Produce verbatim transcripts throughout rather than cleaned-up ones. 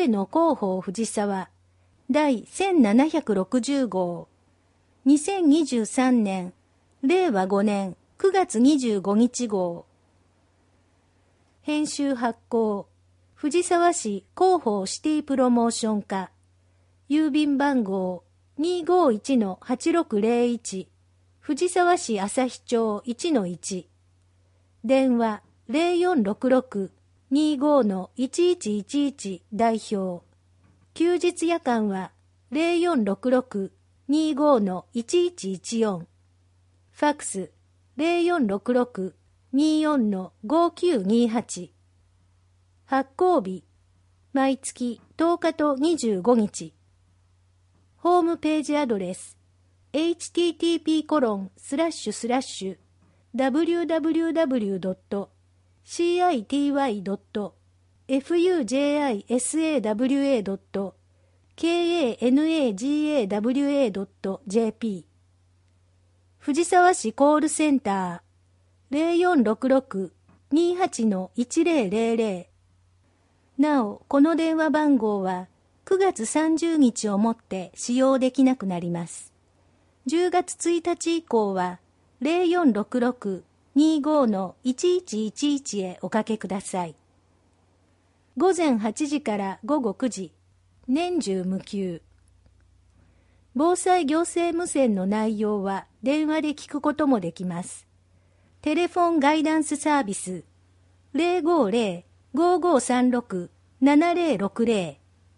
声の広報藤沢第せんななひゃくろくじゅう号にせんにじゅうさんねんれいわごねんくがつにじゅうごにち号編集発行藤沢市広報シティプロモーション課郵便番号 にーごーいちのはちろくぜろいち 藤沢市旭町 いちのいち 電話 ゼロよんろくろく にーごーのいちいちいちいち 代表休日夜間は ゼロよんろくろく にーごーのいちいちいちよん ファックス ゼロよんろくろく にーよんのごきゅうにはち 発行日毎月とおかとにじゅうごにちホームページアドレス エイチティーティーピーコロンスラッシュスラッシュダブリューダブリューダブリュードットシーアイティーワイドットエフユージェーアイエスエーダブリューエードットケーエーエヌエージーエーダブリューエードットジェーピー 藤沢市コールセンター ゼロよんろくろく にーはちのいちぜろぜろぜろ なお、この電話番号はくがつさんじゅうにちをもって使用できなくなります。じゅうがつついたち以降はゼロよんろくろく にーごーのいちいちいちいちへおかけください。ごぜんはちじからごごくじ、年中無休。防災行政無線の内容は電話で聞くこともできます。テレフォンガイダンスサービスゼロごーゼロ ごーごーさんろく ななゼロろくゼロ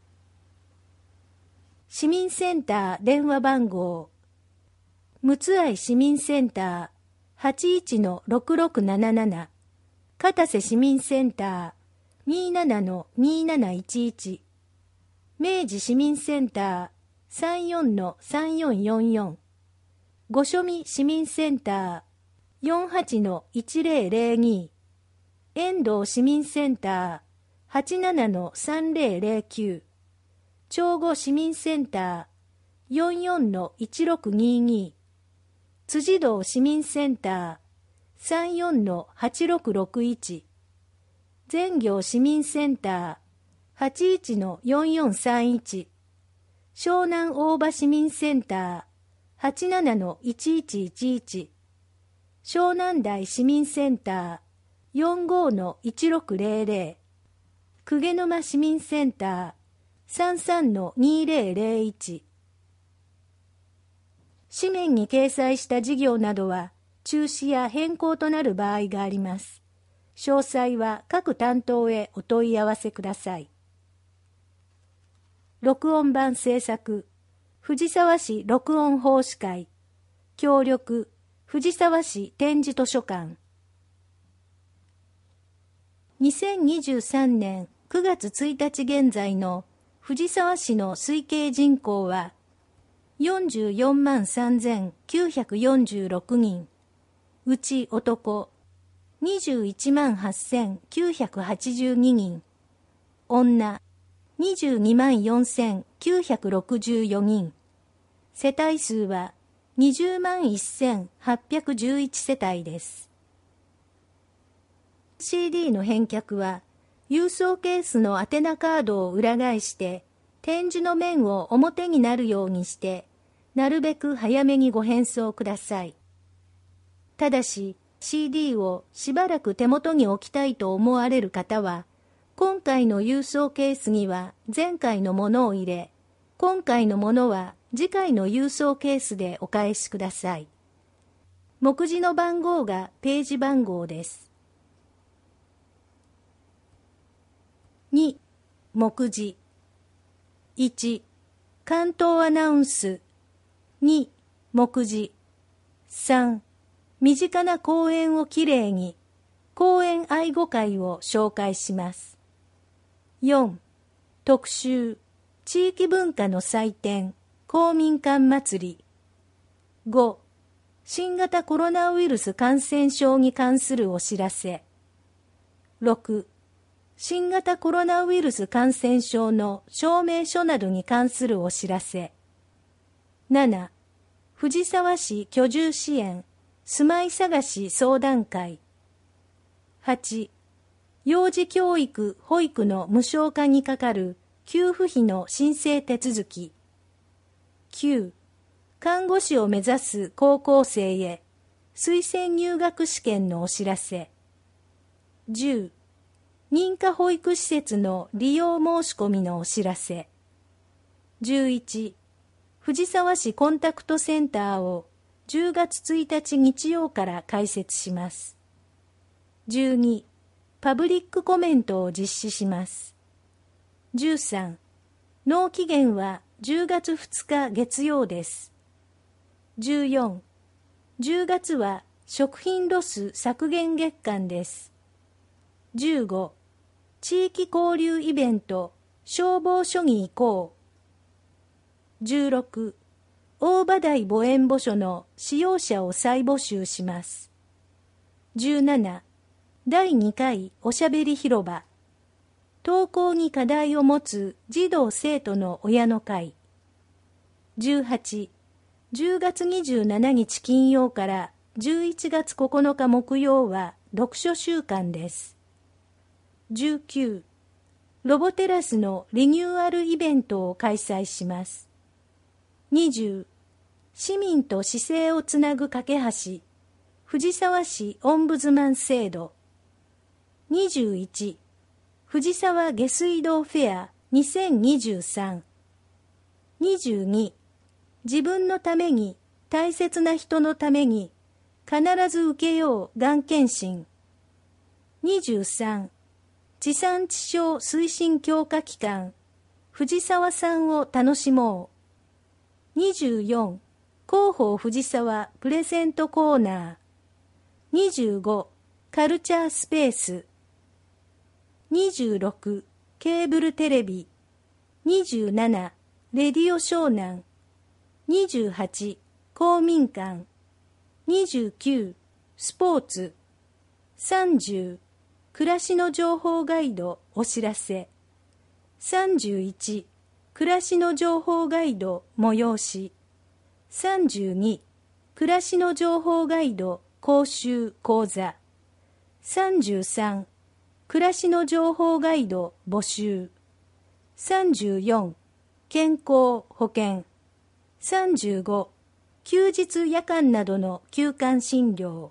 市民センター電話番号むつあい市民センター はちいちのろくろくなななな 片瀬市民センター にーななのにーなないちいち 明治市民センター さんよんのさんよんよんよん 御所見市民センター よんはちのいちぜろぜろに 遠藤市民センター はちななのさんぜろぜろきゅう 長後市民センター よんよんのいちろくにに 辻堂市民センター さんよんのはちろくろくいち 全行市民センター はちいちのよんよんさんいち 湘南大場市民センター はちななのいちいちいちいち 湘南台市民センター よんごのいちろくぜろぜろ 鵠沼市民センター さんさんのにぜろぜろいち 紙面に掲載した事業などは中止や変更となる場合があります。詳細は各担当へお問い合わせください。録音版制作藤沢市録音奉仕会協力藤沢市展示図書館にせんにじゅうさんねんくがつついたち現在の藤沢市の推計人口はよんじゅうよんまんさんぜんきゅうひゃくよんじゅうろくにん、うち男にじゅういちまんはっせんきゅうひゃくはちじゅうににん、女にじゅうにまんよんせんきゅうひゃくろくじゅうよにん、世帯数はにじゅうまんせんはっぴゃくじゅういち世帯です。シーディー の返却は郵送ケースの宛名カードを裏返して展示の面を表になるようにしてなるべく早めにご返送ください。ただし シーディー をしばらく手元に置きたいと思われる方は今回の郵送ケースには前回のものを入れ、今回のものは次回の郵送ケースでお返しください。目次の番号がページ番号です。に、目次。いち、関東アナウンス。に、目次。さん、身近な公園をきれいに、公園愛護会を紹介します。よん、特集、地域文化の祭典、公民館祭り。ご、新型コロナウイルス感染症に関するお知らせ。ろく、新型コロナウイルス感染症の証明書などに関するお知らせ。なな、藤沢市居住支援住まい探し相談会。はち、幼児教育・保育の無償化に係る給付費の申請手続き。きゅう、看護師を目指す高校生へ推薦入学試験のお知らせ。じゅう、認可保育施設の利用申し込みのお知らせ。じゅういち、藤沢市コンタクトセンターをじゅうがつついたち日曜から開設します。じゅうに、パブリックコメントを実施します。じゅうさん、納期限はじゅうがつふつか月曜です。じゅうよん、じゅうがつは食品ロス削減月間です。じゅうご、地域交流イベント消防署に行こう。じゅうろく、大場台母園墓所の使用者を再募集します。じゅうなな、だいにかいおしゃべり広場。登校に課題を持つ児童生徒の親の会。じゅうはち、じゅうがつにじゅうしちにち金曜からじゅういちがつここのか木曜は読書週間です。じゅうきゅう、ロボテラスのリニューアルイベントを開催します。にじゅう、市民と市政をつなぐ架け橋、藤沢市オンブズマン制度。にじゅういち、藤沢下水道フェアにせんにじゅうさん。にじゅうに、自分のために、大切な人のために、必ず受けようがん検診。にじゅうさん、地産地消推進強化機関、藤沢産を楽しもう。にじゅうよん、広報藤沢プレゼントコーナー。にじゅうご、カルチャースペース。にじゅうろく、ケーブルテレビ。にじゅうなな、レディオ湘南。にじゅうはち、公民館。にじゅうきゅう、スポーツ。さんじゅう、暮らしの情報ガイドお知らせ。さんじゅういち、暮らしの情報ガイド催し。さんじゅうに、暮らしの情報ガイド講習講座。さんじゅうさん、暮らしの情報ガイド募集。さんじゅうよん、健康保険。さんじゅうご、休日夜間などの休館診療。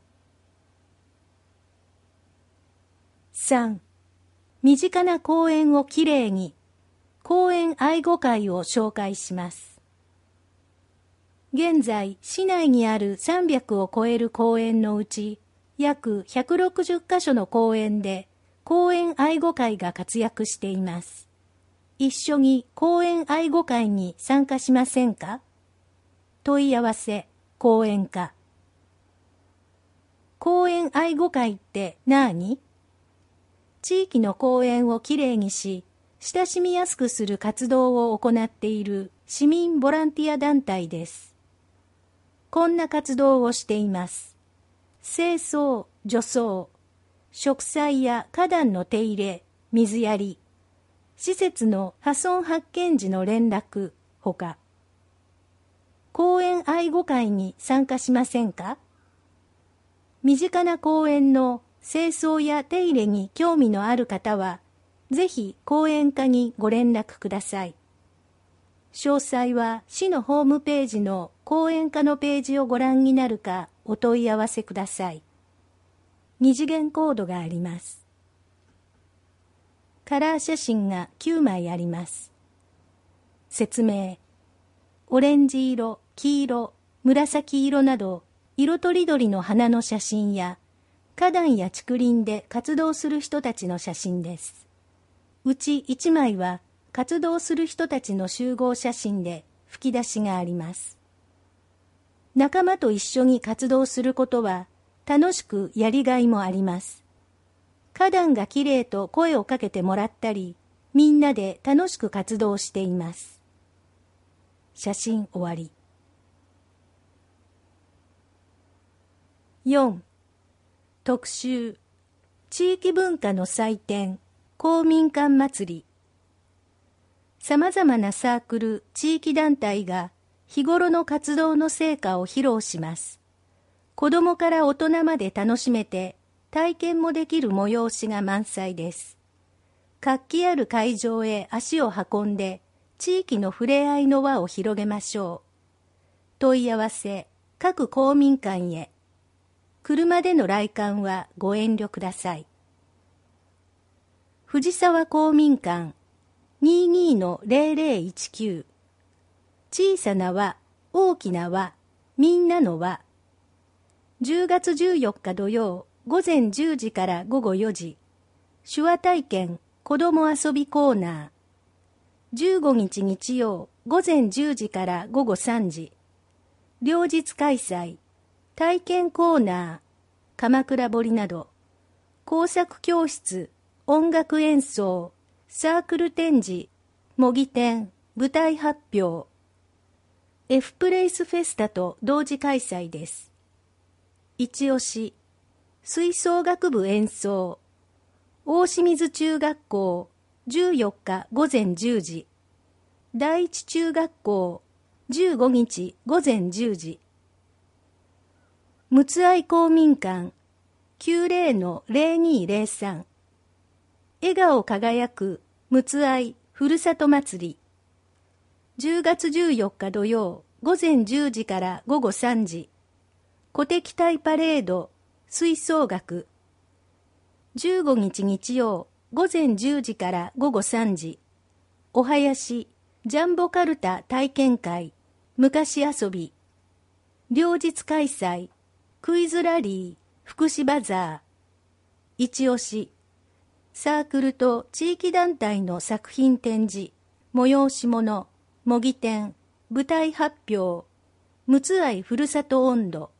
さん、身近な公園をきれいに、公園愛護会を紹介します。現在、市内にあるさんびゃくを超える公園のうち、約ひゃくろくじゅっかしょの公園で、公園愛護会が活躍しています。一緒に公園愛護会に参加しませんか？問い合わせ、講演課。公園愛護会って何？地域の公園をきれいにし、親しみやすくする活動を行っている市民ボランティア団体です。こんな活動をしています。清掃、除草、植栽や花壇の手入れ、水やり、施設の破損発見時の連絡、ほか。公園愛護会に参加しませんか？身近な公園の清掃や手入れに興味のある方は、ぜひ講演課にご連絡ください。詳細は市のホームページの講演課のページをご覧になるかお問い合わせください。二次元コードがあります。カラー写真がきゅうまいあります。説明。オレンジ色、黄色、紫色など色とりどりの花の写真や花壇や竹林で活動する人たちの写真です。うちいちまいは活動する人たちの集合写真で吹き出しがあります。仲間と一緒に活動することは楽しくやりがいもあります。花壇がきれいと声をかけてもらったり、みんなで楽しく活動しています。写真終わり。よん. 特集地域文化の祭典公民館祭り。さまざまなサークル、地域団体が日頃の活動の成果を披露します。子どもから大人まで楽しめて体験もできる催しが満載です。 活気ある会場へ足を運んで、地域の触れ合いの輪を広げましょう。問い合わせ、各公民館へ。車での来館はご遠慮ください。藤沢公民館 にじゅうにのゼロゼロいちきゅう 小さな輪、大きな輪、みんなの輪。じゅうがつじゅうよっか土曜、午前じゅうじから午後よじ。手話体験子ども遊びコーナー。じゅうごにち日曜、午前じゅうじから午後さんじ。両日開催。体験コーナー、鎌倉彫など。工作教室、音楽演奏、サークル展示、模擬展、舞台発表。F プレイスフェスタと同時開催です。一押し、吹奏楽部演奏。大清水中学校、じゅうよっか午前じゅうじ。第一中学校、じゅうごにち午前じゅうじ。陸奥愛公民館 きゅうじゅうのゼロにゼロさん。笑顔輝く陸奥愛ふるさと祭り。じゅうがつじゅうよっか土曜、午前じゅうじから午後さんじ。鼓笛隊パレード、吹奏楽。じゅうごにち日曜、午前じゅうじから午後さんじ。お囃子、ジャンボカルタ体験会、昔遊び。両日開催、クイズラリー、福祉バザー。一押し、サークルと地域団体の作品展示、催し物、模擬展、舞台発表、陸奥愛ふるさと音頭。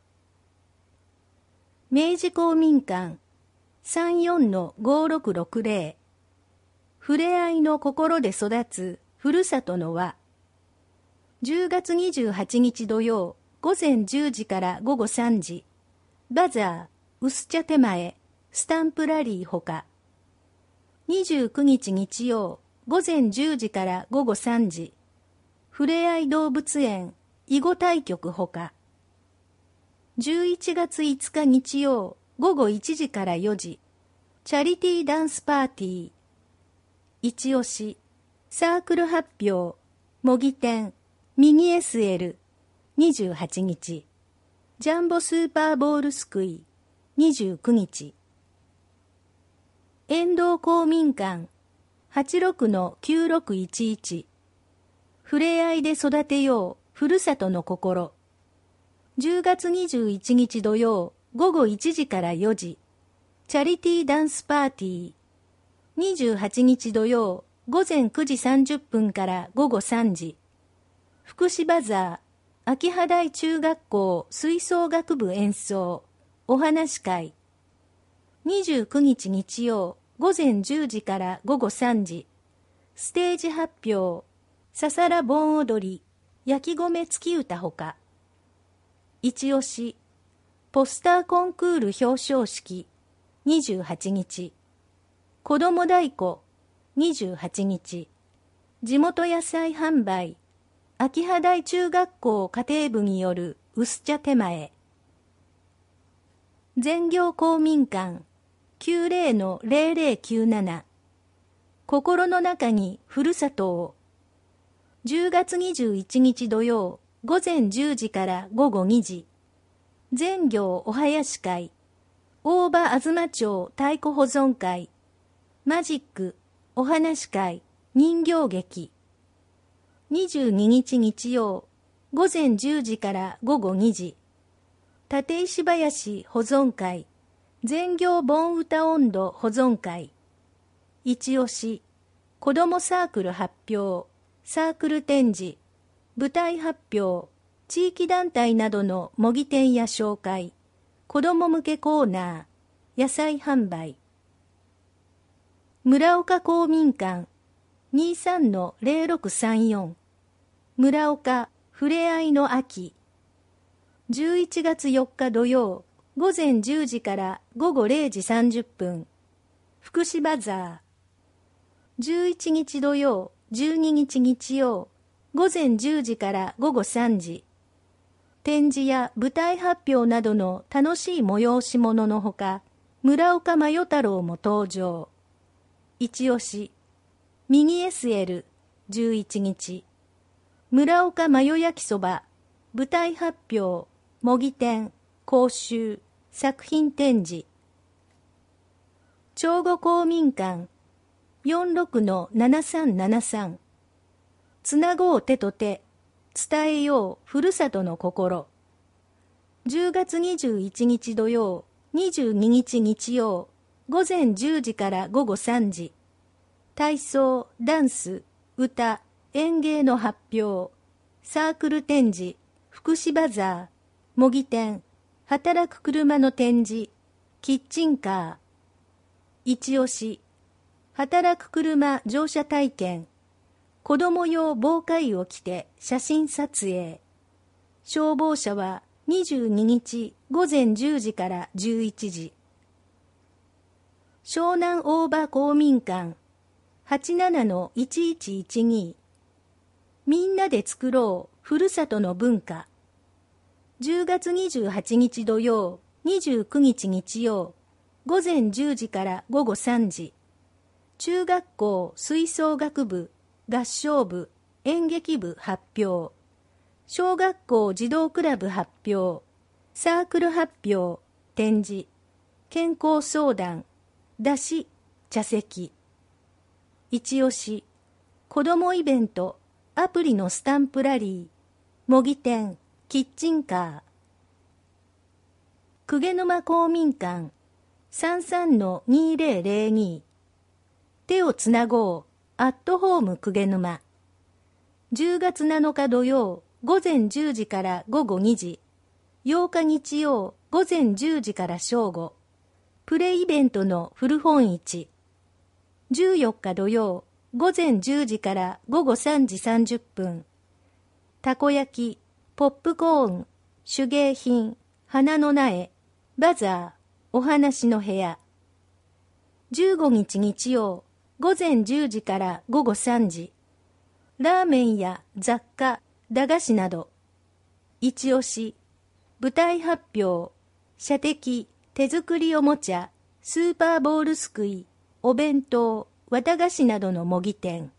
明治公民館 さんじゅうよんのごろくろくゼロ。ふれあいの心で育つふるさとの輪。じゅうがつにじゅうはちにち土曜、午前じゅうじから午後さんじ。バザー、薄茶手前、スタンプラリーほか。にじゅうくにち日曜、午前じゅうじから午後さんじ。ふれあい動物園、囲碁対局ほか。じゅういちがついつか日曜、午後いちじからよじ。チャリティーダンスパーティー。一押し、サークル発表、模擬展、ミニ エスエル、にじゅうはちにち。ジャンボスーパーボールすくい、にじゅうくにち。遠藤公民館、はちじゅうろくのきゅうろくいちいち。ふれあいで育てよう、ふるさとの心。じゅうがつにじゅういちにち土曜、午後いちじからよじ。チャリティーダンスパーティー。にじゅうはちにち土曜、午前くじさんじゅっぷんから午後さんじ。福祉バザー、秋葉台中学校吹奏楽部演奏、お話会。にじゅうくにち日曜、午前じゅうじから午後さんじ。ステージ発表、ささら盆踊り、焼き米月歌ほか。一押し、ポスターコンクール表彰式、にじゅうはちにち。子ども太鼓、にじゅうはちにち。地元野菜販売、秋葉台中学校家庭部による薄茶手前。全業公民館 きゅうじゅうのゼロゼロきゅうなな。心の中にふるさとを。じゅうがつにじゅういちにち土曜、午前じゅうじから午後にじ。全業お囃子会、大場東町太鼓保存会、マジック、お話会、人形劇。にじゅうににち日曜、午前じゅうじから午後にじ。立石林保存会、全業盆歌音頭保存会。一押し、子どもサークル発表、サークル展示、舞台発表、地域団体などの模擬店や紹介、子ども向けコーナー、野菜販売。村岡公民館 にじゅうさんのゼロろくさんよん。村岡ふれあいの秋。じゅういちがつよっか土曜、午前じゅうじから午後れいじさんじゅっぷん。福祉バザー。じゅういちにち土曜、じゅうににち日曜、午前じゅうじから午後さんじ。展示や舞台発表などの楽しい催し物のほか、村岡真代太郎も登場。 一押し、右 エスエル、じゅういちにち、村岡マヨ焼きそば、舞台発表、模擬店、講習、作品展示。長後公民館、よんじゅうろくのななさんななさん。つなごう手と手、伝えようふるさとの心。じゅうがつにじゅういちにち土曜、にじゅうににち日曜、午前じゅうじから午後さんじ。体操、ダンス、歌、演芸の発表、サークル展示、福祉バザー、模擬店、働く車の展示、キッチンカー。一押し、働く車乗車体験、子供用防火衣を着て写真撮影。消防車はにじゅうににち午前じゅうじからじゅういちじ。湘南大場公民館 はちじゅうななのいちいちいちに。みんなで作ろうふるさとの文化。じゅうがつにじゅうはちにち土曜、にじゅうくにち日曜、午前じゅうじから午後さんじ。中学校吹奏楽部、合唱部、演劇部発表。小学校児童クラブ発表。サークル発表、展示。健康相談、出し、茶席。一押し、子どもイベント、アプリのスタンプラリー。模擬店、キッチンカー。鵠沼公民館 さんじゅうさんのにせんに。手をつなごう、アットホーム鵠沼。じゅうがつなのか土曜、午前じゅうじから午後にじ。ようか日曜、午前じゅうじから正午。プレイベントの古本市。じゅうよっか土曜、午前じゅうじから午後さんじさんじゅっぷん。たこ焼き、ポップコーン、手芸品、花の苗、バザー、お話の部屋。じゅうごにち日曜、午前じゅうじから午後さんじ。ラーメンや雑貨、駄菓子など。一押し、舞台発表、射的、手作りおもちゃ、スーパーボールすくい、お弁当、綿菓子などの模擬店。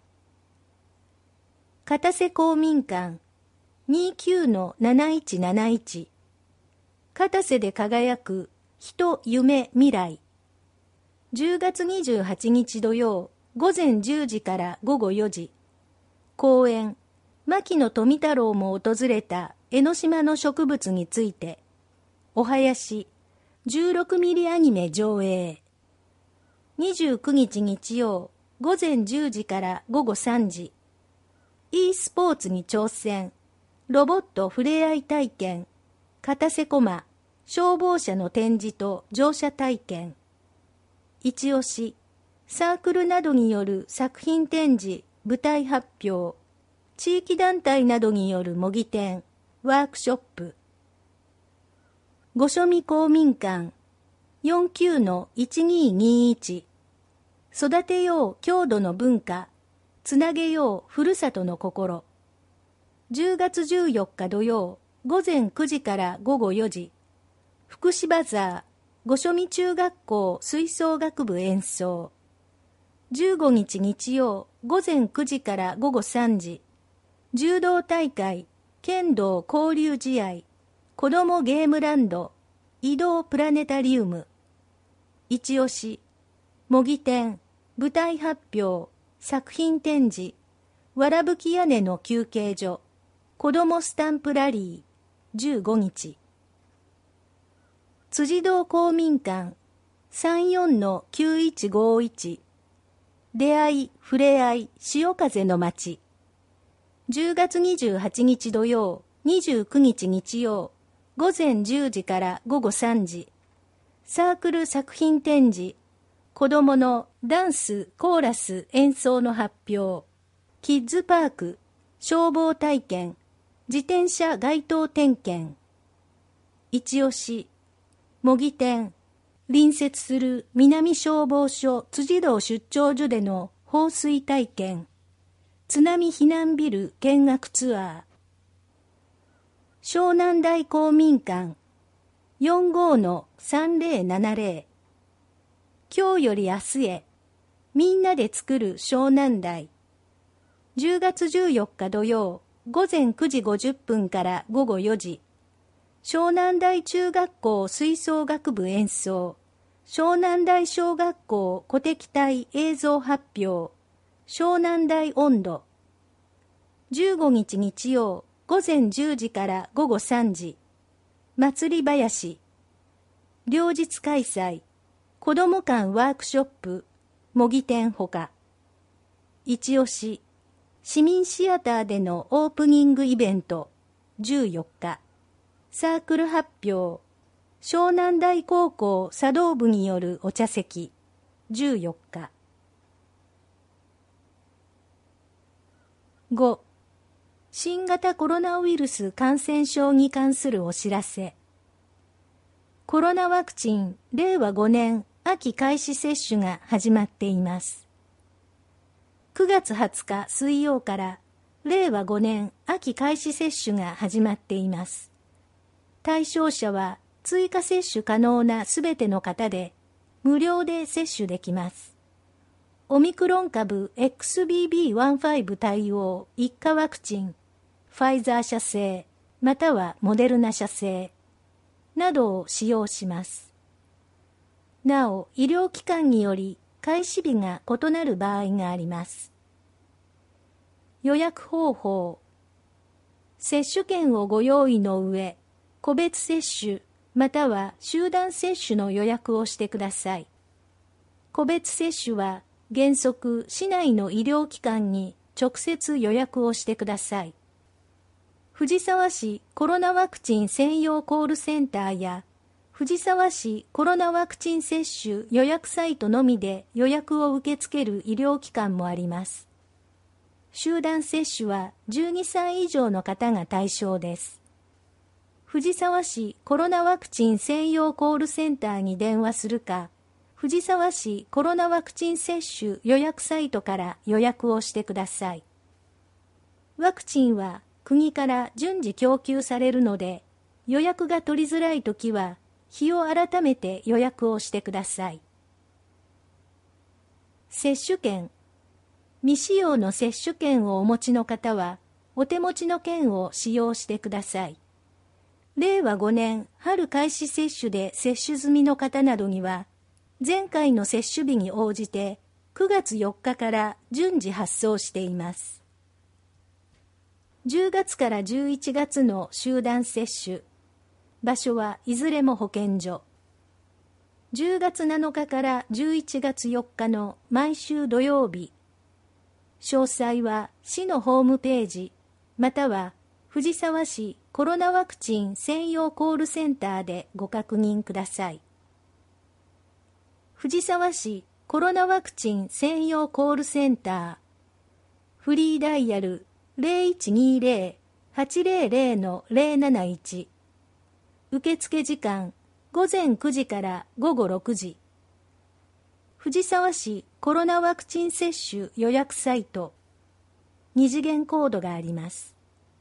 片瀬公民館 にじゅうきゅうのなないちなないち。片瀬で輝く人、夢、未来。じゅうがつにじゅうはちにち土曜、午前じゅうじから午後よじ。講演、牧野富太郎も訪れた江ノ島の植物について。お囃子、じゅうろくミリアニメ上映。にじゅうくにち日曜、午前じゅうじから午後さんじ。e スポーツに挑戦、ロボットふれあい体験、片瀬駒、消防車の展示と乗車体験。一押し、サークルなどによる作品展示、舞台発表、地域団体などによる模擬店、ワークショップ。御所見公民館 よんじゅうきゅうのいちにーにーいち。育てよう郷土の文化、つなげようふるさとの心。じゅうがつじゅうよっか土曜、午前くじから午後よじ。福祉バザー、御所見中学校吹奏楽部演奏。じゅうごにち日曜、午前くじから午後さんじ。柔道大会、剣道交流試合、子どもゲームランド、移動プラネタリウム。一押し、模擬店、舞台発表、作品展示、わらぶき屋根の休憩所、子どもスタンプラリー、じゅうごにち。辻堂公民館 さんじゅうよんのきゅういちごいち。出会い、ふれあい、潮風の街。じゅうがつにじゅうはちにち土曜、にじゅうくにち日曜、午前じゅうじから午後さんじ。サークル作品展示、子どものダンス、コーラス、演奏の発表、キッズパーク、消防体験、自転車街頭点検。一押し、模擬店、隣接する南消防署辻堂出張所での放水体験、津波避難ビル見学ツアー。湘南台公民館 よんじゅうごのさんぜろななぜろ。今日より明日へ、 みんなで作る湘南台。じゅうがつじゅうよっか土曜、午前くじごじゅっぷんから午後よじ。湘南台中学校吹奏楽部演奏。湘南台小学校鼓笛隊映像発表。湘南台音頭。じゅうごにち日曜、午前じゅうじから午後さんじ。祭り林。両日開催。子ども館ワークショップ。模擬店ほか。一押し。市民シアターでのオープニングイベント。じゅうよっか。サークル発表。湘南台高校茶道部によるお茶席。じゅうよっか。ご. 新型コロナウイルス感染症に関するお知らせ。コロナワクチンれいわごねん秋開始接種が始まっています。くがつはつか水曜かられいわごねん秋開始接種が始まっています。対象者は追加接種可能なすべての方で無料で接種できます。オミクロン株 エックスビービーじゅうご 対応一価ワクチン、ファイザー社製またはモデルナ社製などを使用します。なお、医療機関により開始日が異なる場合があります。予約方法。接種券をご用意の上、個別接種または集団接種の予約をしてください。個別接種は原則市内の医療機関に直接予約をしてください。藤沢市コロナワクチン専用コールセンターや藤沢市コロナワクチン接種予約サイトのみで予約を受け付ける医療機関もあります。集団接種はじゅうにさい以上の方が対象です。藤沢市コロナワクチン専用コールセンターに電話するか、藤沢市コロナワクチン接種予約サイトから予約をしてください。ワクチンは国から順次供給されるので、予約が取りづらいときは、日を改めて予約をしてください。接種券。未使用の接種券をお持ちの方は、お手持ちの券を使用してください。れいわごねん春開始接種で接種済みの方などには、前回の接種日に応じてくがつよっかから順次発送しています。じゅうがつからじゅういちがつの集団接種。場所はいずれも保健所。じゅうがつなのかからじゅういちがつよっかの毎週土曜日。詳細は市のホームページ、または藤沢市コロナワクチン専用コールセンターでご確認ください。藤沢市コロナワクチン専用コールセンター。フリーダイヤル ゼロいちにゼロ はちゼロゼロ のゼロなないち。受付時間ごぜんくじからごごろくじ。藤沢市コロナワクチン接種予約サイト。二次元コードがあります。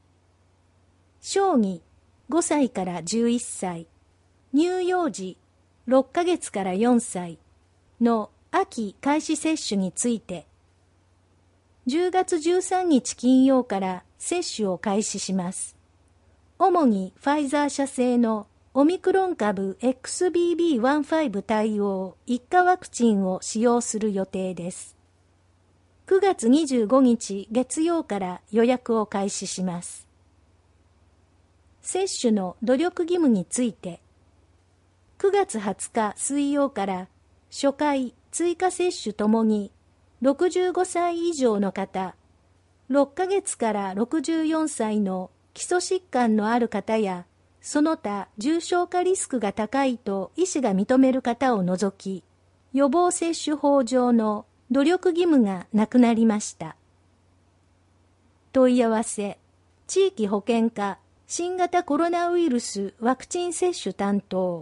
小児ごさいからじゅういっさい、乳幼児ろっかげつからよんさいの秋開始接種について、じゅうがつじゅうさんにち金曜から接種を開始します。主にファイザー社製のオミクロン株 エックスビービーじゅうご 対応一価ワクチンを使用する予定です。くがつにじゅうごにち月曜から予約を開始します。接種の努力義務について、くがつはつか水曜から初回追加接種ともにろくじゅうごさい以上の方、ろっかげつからろくじゅうよんさいの基礎疾患のある方や、その他重症化リスクが高いと医師が認める方を除き、予防接種法上の努力義務がなくなりました。問い合わせ、地域保健課新型コロナウイルスワクチン接種担当。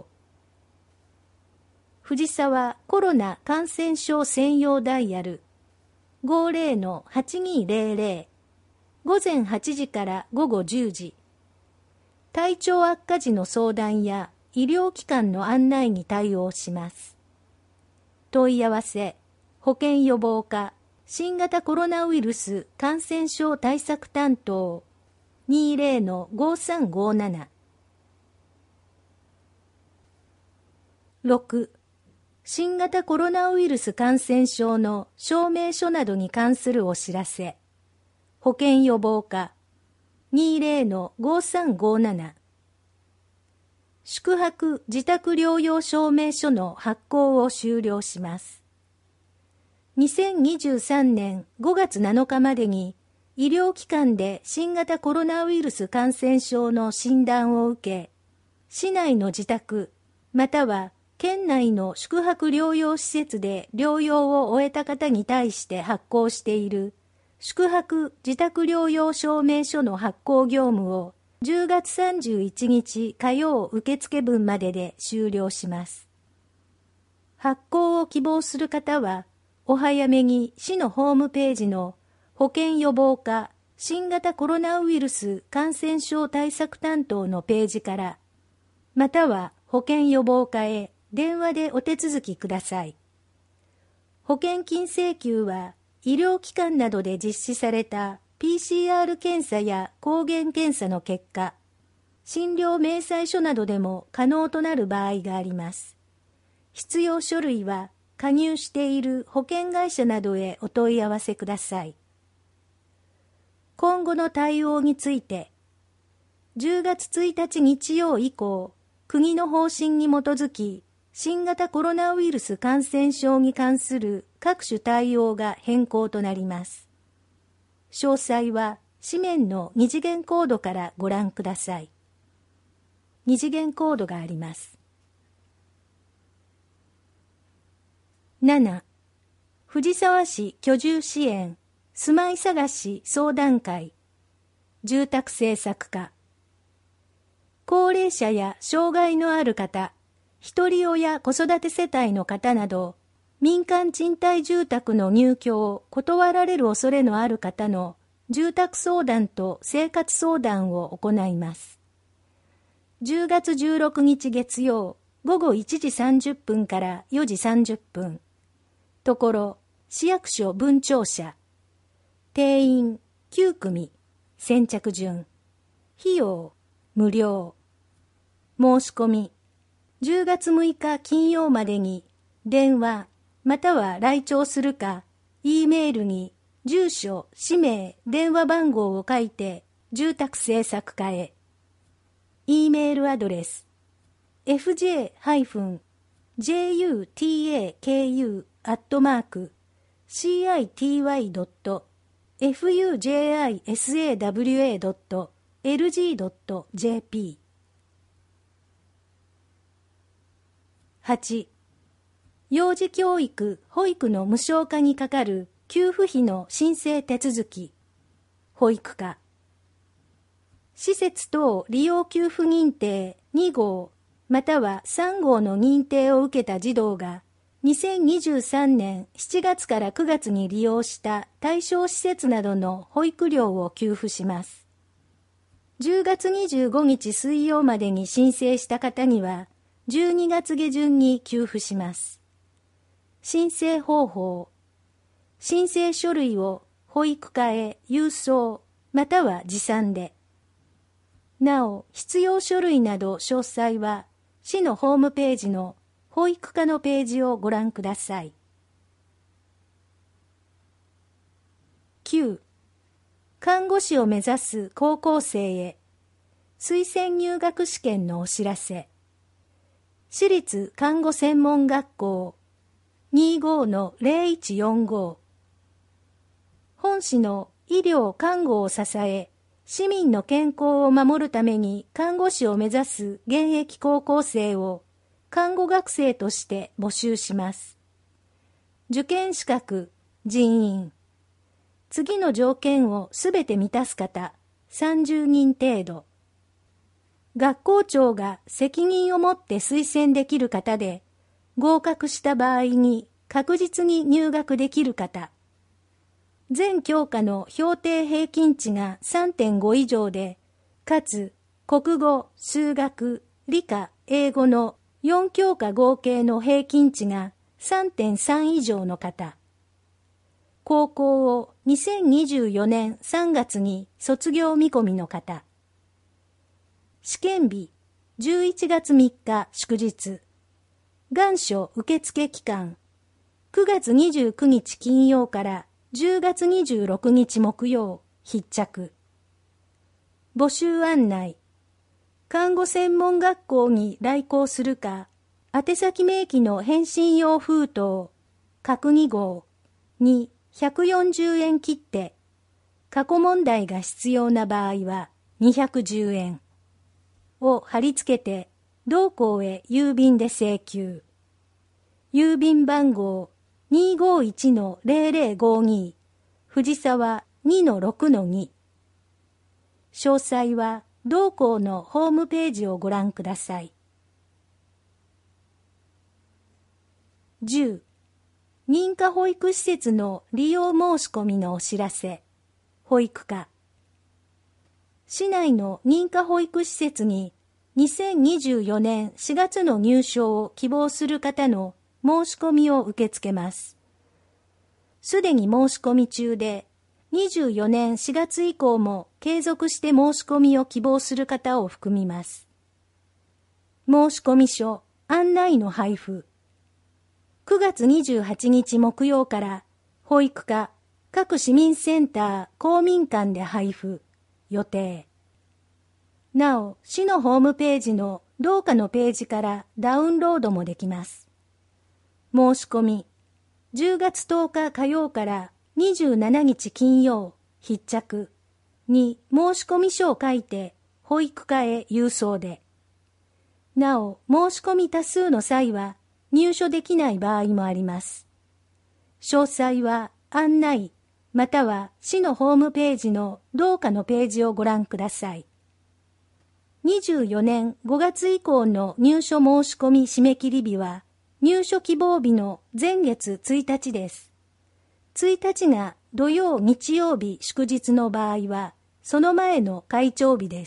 藤沢コロナ感染症専用ダイヤル ごゼロのはちにゼロゼロ 午前はちじから午後じゅうじ。体調悪化時の相談や医療機関の案内に対応します。問い合わせ、 保健予防課新型コロナウイルス感染症対策担当 にじゅうのごさんごなな。ろく. 新型コロナウイルス感染症の証明書などに関するお知らせ。保健予防課 にじゅうのごさんごなな。宿泊自宅療養証明書の発行を終了します。にせんにじゅうさんねんごがつなのかまでに医療機関で新型コロナウイルス感染症の診断を受け、市内の自宅または県内の宿泊療養施設で療養を終えた方に対して発行している宿泊自宅療養証明書の発行業務をじゅうがつさんじゅういちにち火曜受付分までで終了します。発行を希望する方は、お早めに市のホームページの保健予防課新型コロナウイルス感染症対策担当のページから、または保健予防課へ電話でお手続きください。保険金請求は医療機関などで実施された ピーシーアール 検査や抗原検査の結果、診療明細書などでも可能となる場合があります。必要書類は加入している保険会社などへお問い合わせください。今後の対応について、じゅうがつついたち日曜以降、国の方針に基づき、新型コロナウイルス感染症に関する各種対応が変更となります。詳細は紙面の二次元コードからご覧ください。二次元コードがあります。なな. 藤沢市居住支援住まい探し相談会住宅政策課。高齢者や障害のある方、ひとり親子育て世帯の方など、民間賃貸住宅の入居を断られる恐れのある方の住宅相談と生活相談を行います。じゅうがつじゅうろくにち月曜午後いちじさんじゅっぷんからよじさんじゅっぷん。ところ、市役所分庁舎。定員きゅうくみ。先着順。費用無料。申し込み。じゅうがつむいか金曜までに電話または来庁するか、Eメールに住所、氏名、電話番号を書いて住宅政策課へ。Eメールアドレス エフジェージェーユーティーエーケーユー アットマーク シーアイティーワイドットエフユージェーアイエスエーダブリュエードットエルジードットジェーピー。はち. 幼児教育・保育の無償化にかかる給付費の申請手続き。保育課。施設等利用給付認定にごうまたはさんごうの認定を受けた児童がにせんにじゅうさんねんしちがつからくがつに利用した対象施設などの保育料を給付します。じゅうがつにじゅうごにち水曜までに申請した方にはじゅうにがつげじゅんに給付します。申請方法。申請書類を保育課へ郵送または持参で。なお、必要書類など詳細は市のホームページの保育課のページをご覧ください。きゅう. 看護師を目指す高校生へ推薦入学試験のお知らせ。私立看護専門学校 にじゅうごのゼロいちよんご。本市の医療・看護を支え、市民の健康を守るために看護師を目指す現役高校生を看護学生として募集します。受験資格、人員。次の条件をすべて満たす方、さんじゅうにん程度。学校長が責任を持って推薦できる方で、合格した場合に確実に入学できる方。全教科の評定平均値が さんてんご 以上で、かつ国語、数学、理科、英語のよんきょうか合計の平均値が さんてんさん 以上の方。 高校をにせんにじゅうよねんさんがつに卒業見込みの方。試験日じゅういちがつみっか祝日。願書受付期間くがつにじゅうくにち金曜からじゅうがつにじゅうろくにち木曜必着。募集案内。看護専門学校に来校するか、宛先明記の返信用封筒、各に号にひゃくよんじゅうえん切手、過去問題が必要な場合はにひゃくじゅうえんを貼り付けて、同校へ郵便で請求。郵便番号 にーごーいちのゼロゼロごーに 藤沢 にのろくのに。詳細は同校のホームページをご覧ください。じゅう. 認可保育施設の利用申し込みのお知らせ。保育課。市内の認可保育施設ににせんにじゅうよねんしがつの入所を希望する方の申し込みを受け付けます。すでに申し込み中で、にじゅうよねんしがつ以降も継続して申し込みを希望する方を含みます。申し込み書、案内の配布。くがつにじゅうはちにち木曜から保育課、各市民センター、公民館で配布、予定。なお、市のホームページの同課のページからダウンロードもできます。申し込み、じゅうがつとおか火曜からにじゅうしちにち金曜、必着に申し込み書を書いて保育課へ郵送で。なお、申し込み多数の際は入所できない場合もあります。詳細は案内、または市のホームページの同課のページをご覧ください。にじゅうよねんごがつ以降の入所申し込み締め切り日は入所希望日の前月ついたちです。ついたちが土曜日曜日祝日の場合はその前の開庁日です。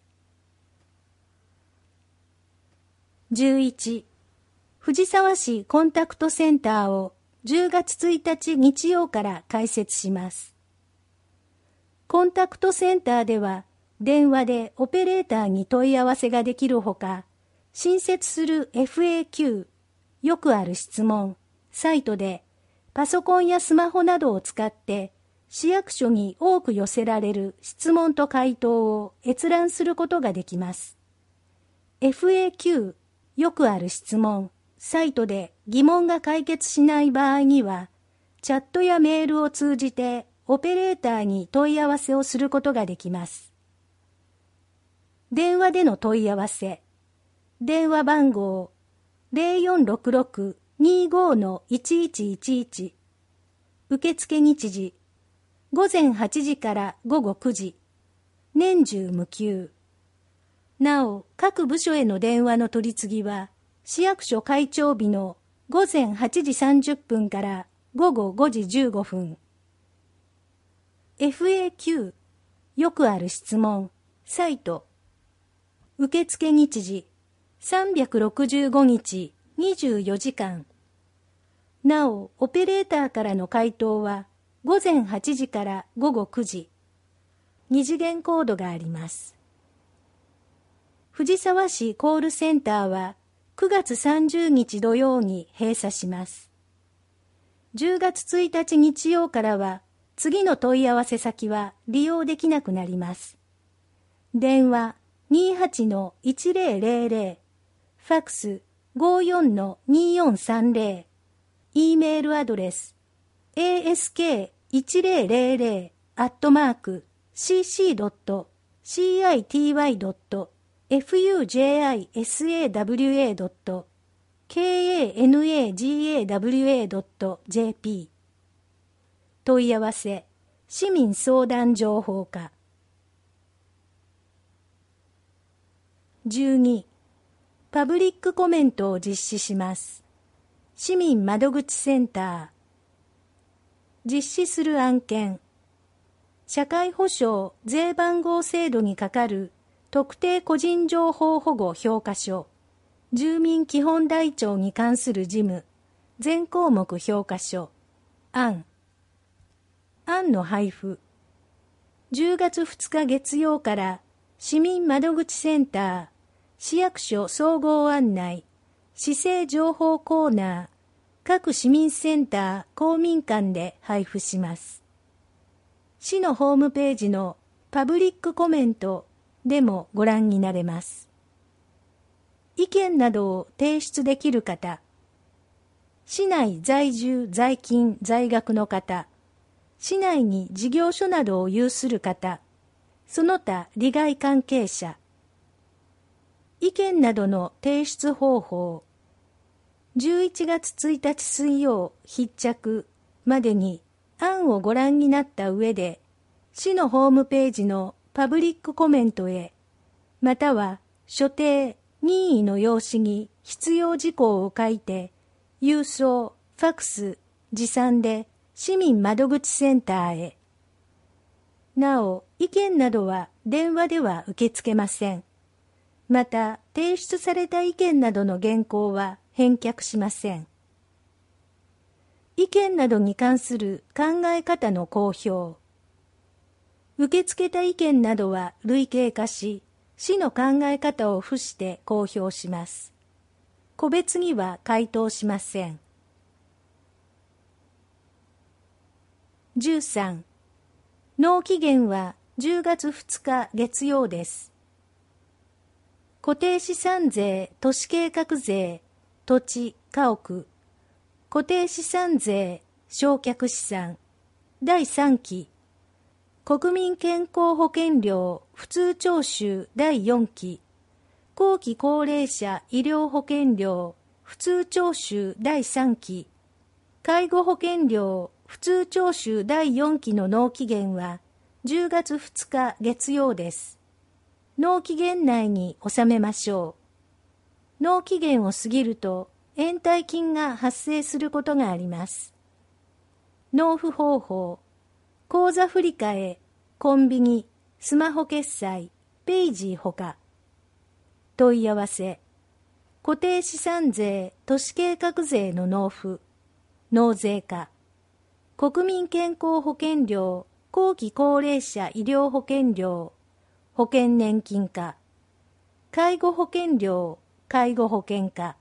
じゅういち. 藤沢市コンタクトセンターをじゅうがつついたち日曜から開設します。コンタクトセンターでは電話でオペレーターに問い合わせができるほか、新設する エフエーキュー、よくある質問、サイトでパソコンやスマホなどを使って市役所に多く寄せられる質問と回答を閲覧することができます。エフエーキュー、よくある質問、サイトで疑問が解決しない場合には、チャットやメールを通じてオペレーターに問い合わせをすることができます。電話での問い合わせ。電話番号 ゼロよんろくろく にーごー のいちいちいちいち。受付日時。ごぜんはちじからごごくじ。年中無休。なお、各部署への電話の取り次ぎは、市役所開庁日のごぜんはちじさんじゅっぷんからごごごじじゅうごふん。エフエーキュー、よくある質問、サイト。受付日時、さんびゃくろくじゅうごにち、にじゅうよじかん。なお、オペレーターからの回答は、ごぜんはちじからごごくじ。二次元コードがあります。藤沢市コールセンターは、くがつさんじゅうにち土曜に閉鎖します。じゅうがつついたち日曜からは、次の問い合わせ先は利用できなくなります。電話 にーはちのいちぜろぜろぜろ、ファックス ごーよんのにーよんさんぜろ、E メールアドレス エーエスケーいちぜろぜろぜろ アットマーク シーシードットシーアイティーワイドットエフユージェーアイエスエーダブリューエードットケーエーエヌエージーエーダブリューエードットジェーピー。問い合わせ、市民相談情報課。じゅうに. パブリックコメントを実施します。市民窓口センター。実施する案件。社会保障税番号制度にかかる特定個人情報保護評価書、住民基本台帳に関する事務、全項目評価書、案。 案の配布。じゅうがつふつか月曜から市民窓口センター、市役所総合案内、市政情報コーナー、各市民センター、公民館で配布します。市のホームページのパブリックコメントでもご覧になれます。意見などを提出できる方、市内在住在勤在学の方、市内に事業所などを有する方、その他利害関係者、意見などの提出方法、じゅういちがつついたち水曜必着までに案をご覧になった上で、市のホームページのパブリックコメントへ、または所定任意の用紙に必要事項を書いて、郵送、ファクス、持参で市民窓口センターへ。なお、意見などは電話では受け付けません。また、提出された意見などの原稿は返却しません。意見などに関する考え方の公表。受け付けた意見などは類型化し、市の考え方を付して公表します。個別には回答しません。じゅうさん、納期限はじゅうがつふつか月曜です。固定資産税、都市計画税、土地、家屋、固定資産税、償却資産、だいさんき、国民健康保険料普通徴収だいよんき、後期高齢者医療保険料普通徴収だいさんき、介護保険料普通徴収だいよんきの納期限はじゅうがつふつか月曜です。納期限内に納めましょう。納期限を過ぎると延滞金が発生することがあります。納付方法、口座振替、コンビニ、スマホ決済、ペイジーほか。問い合わせ、固定資産税、都市計画税の納付、納税課、国民健康保険料、後期高齢者医療保険料、保険年金課、介護保険料、介護保険課。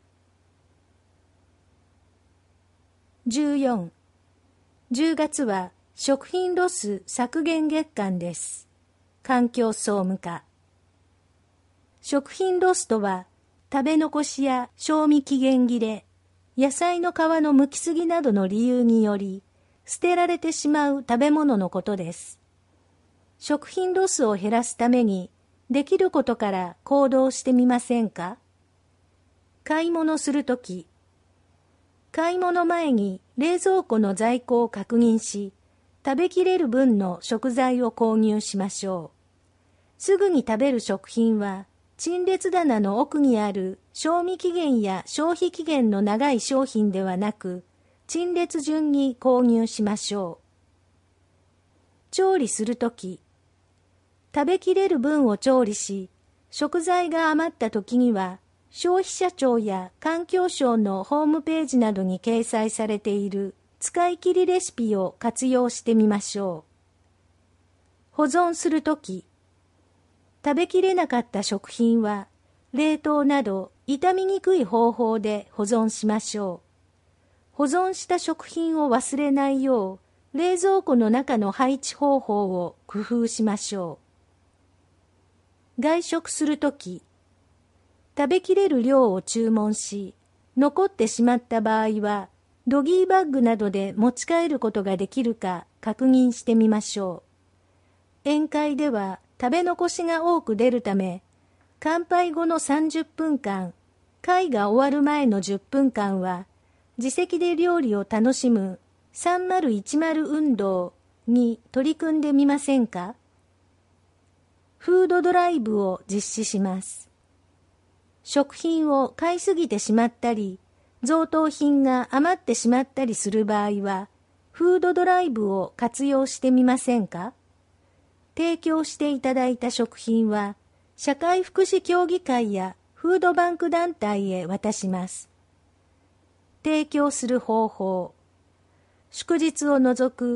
じゅうよん、じゅうがつは食品ロス削減月間です。環境総務課。食品ロスとは、食べ残しや賞味期限切れ、野菜の皮の剥きすぎなどの理由により、捨てられてしまう食べ物のことです。食品ロスを減らすために、できることから行動してみませんか？買い物するとき、買い物前に冷蔵庫の在庫を確認し、食べきれる分の食材を購入しましょう。すぐに食べる食品は、陳列棚の奥にある賞味期限や消費期限の長い商品ではなく、陳列順に購入しましょう。調理するとき、食べきれる分を調理し、食材が余ったときには、消費者庁や環境省のホームページなどに掲載されている使い切りレシピを活用してみましょう。保存するとき、食べきれなかった食品は、冷凍など傷みにくい方法で保存しましょう。保存した食品を忘れないよう、冷蔵庫の中の配置方法を工夫しましょう。外食するとき、食べきれる量を注文し、残ってしまった場合は、ドギーバッグなどで持ち帰ることができるか確認してみましょう。宴会では食べ残しが多く出るため、乾杯後のさんじゅっぷんかん、会が終わる前のじゅっぷんかんは、自席で料理を楽しむさんまるいちまる運動に取り組んでみませんか？フードドライブを実施します。食品を買いすぎてしまったり、贈答品が余ってしまったりする場合は、フードドライブを活用してみませんか？提供していただいた食品は、社会福祉協議会やフードバンク団体へ渡します。提供する方法。祝日を除く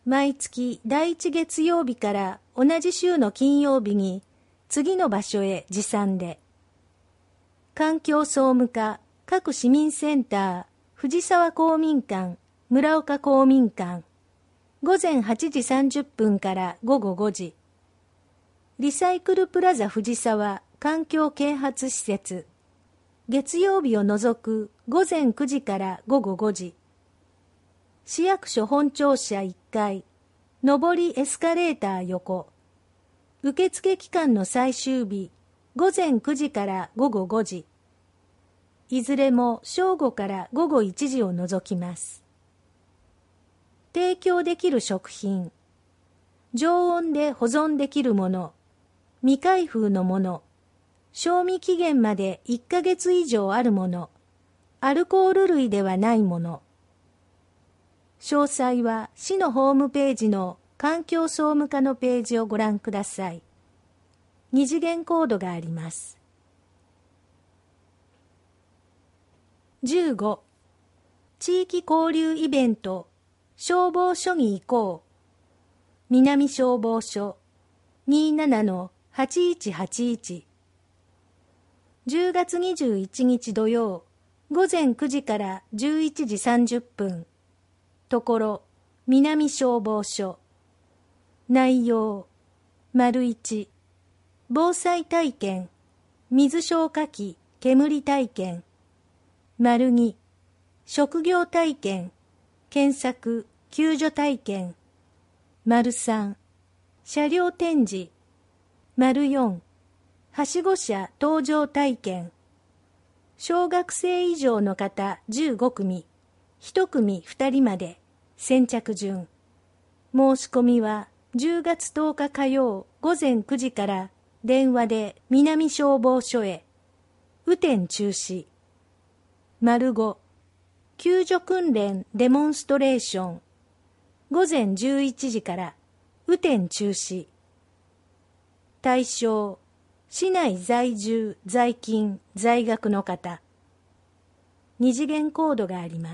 毎月第一月曜日から同じ週の金曜日に次の場所へ持参で、環境総務課、各市民センター、藤沢公民館、村岡公民館、午前はちじさんじゅっぷんから午後ごじ、リサイクルプラザ藤沢環境啓発施設、月曜日を除く午前くじから午後ごじ、市役所本庁舎いっかい、上りエスカレーター横、受付期間の最終日、午前くじから午後ごじ、いずれも正午から午後いちじを除きます。提供できる食品、常温で保存できるもの、未開封のもの、賞味期限までいっかげつ以上あるもの、アルコール類ではないもの。詳細は市のホームページの環境総務課のページをご覧ください。二次元コードがあります。じゅうご、地域交流イベント、消防署に行こう。南消防署 にじゅうななのはちいちはちいち。じゅうがつにじゅういちにち土曜、午前くじからじゅういちじさんじゅっぷん。ところ、南消防署。内容、丸いち、防災体験、水消火器、煙体験。丸に、職業体験、検索、救助体験。丸さん、車両展示。丸よん、はしご車搭乗体験。小学生以上の方じゅうごくみ、いちくみふたりまで、先着順。申し込みはじゅうがつとおか火曜午前くじから電話で南消防署へ。雨天中止。丸ご、救助訓練デモンストレーション。午前じゅういちじから雨天中止。対象、市内在住、在勤、在学の方。二次元コードがあります。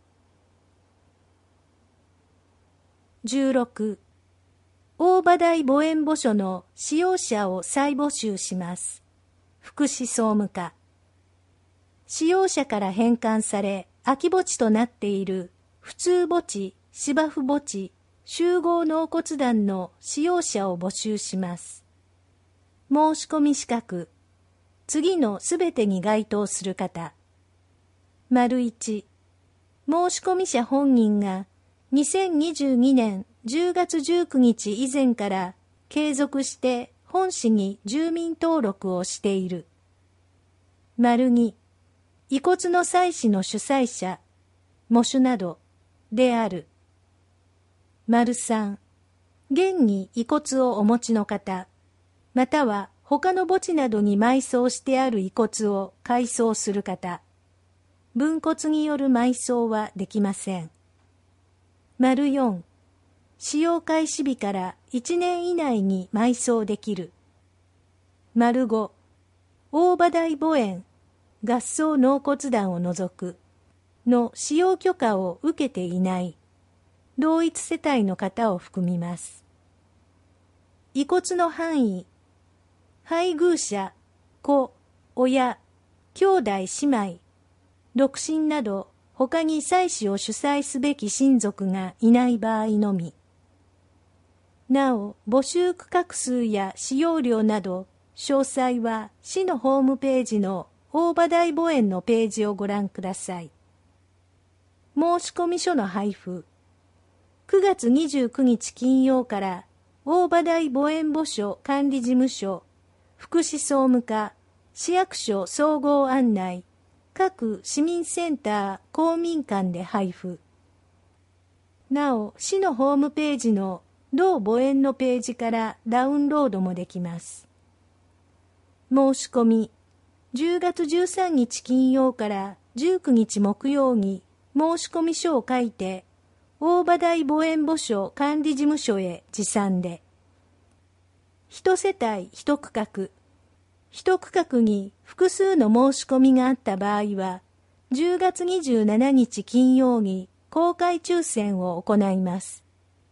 じゅうろく、大場台母園墓所の使用者を再募集します。福祉総務課。使用者から返還され空き墓地となっている普通墓地、芝生墓地、集合納骨壇の使用者を募集します。申し込み資格、次のすべてに該当する方。丸いち、申し込み者本人がにせんにじゅうにねんじゅうがつじゅうくにち以前から継続して本市に住民登録をしている。丸に、遺骨の祭祀の主催者、喪主などである。丸さん、現に遺骨をお持ちの方、または他の墓地などに埋葬してある遺骨を改葬する方。分骨による埋葬はできません。丸よん、使用開始日からいちねん以内に埋葬できる。丸ご、大場台墓園、合葬納骨壇を除くの使用許可を受けていない同一世帯の方を含みます。遺骨の範囲、配偶者、子、親、兄弟姉妹、独身など他に祭祀を主催すべき親族がいない場合のみ。なお、募集区画数や使用料など詳細は市のホームページの大場台墓園のページをご覧ください。申込書の配布。くがつにじゅうくにち金曜から大場台墓園墓所管理事務所、福祉総務課、市役所総合案内、各市民センター、公民館で配布。なお、市のホームページの同墓園のページからダウンロードもできます。申し込み、じゅうがつじゅうさんにち金曜からじゅうくにち木曜に申込書を書いて、大場台墓園墓所管理事務所へ持参で、一世帯一区画、一区画に複数の申し込みがあった場合は、じゅうがつにじゅうしちにち金曜に公開抽選を行います。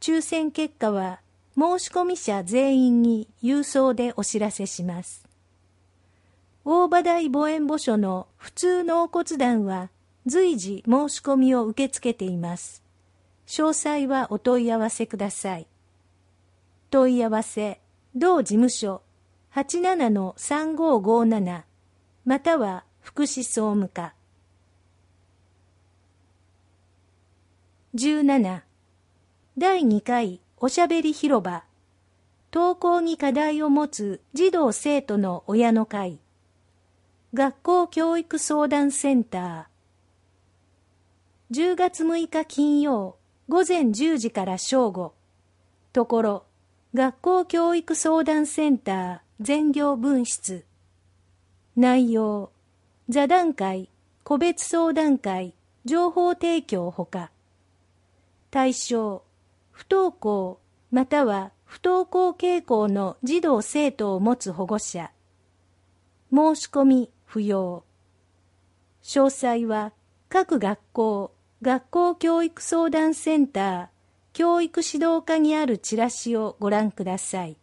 抽選結果は申込者全員に郵送でお知らせします。大場台母縁墓所の普通納骨壇は随時申し込みを受け付けています。詳細はお問い合わせください。問い合わせ、同事務所 はちななのさんごーごーなな または福祉総務課。じゅうなな、だいにかいおしゃべり広場、登校に課題を持つ児童生徒の親の会、学校教育相談センター。じゅうがつむいか金曜、午前じゅうじから正午。ところ、学校教育相談センター全業分室。内容、座談会、個別相談会、情報提供ほか。対象、不登校または不登校傾向の児童生徒を持つ保護者。申し込み不要。詳細は各学校、学校教育相談センター、教育指導課にあるチラシをご覧ください。